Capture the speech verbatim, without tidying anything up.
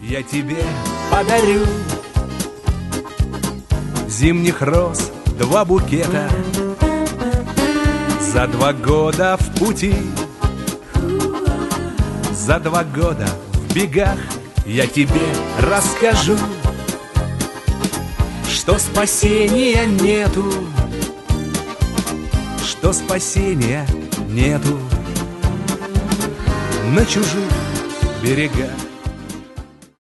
я тебе подарю. Зимних роз два букета, за два года в пути, за два года в бегах я тебе расскажу, что спасения нету, что спасения нету на чужих берегах.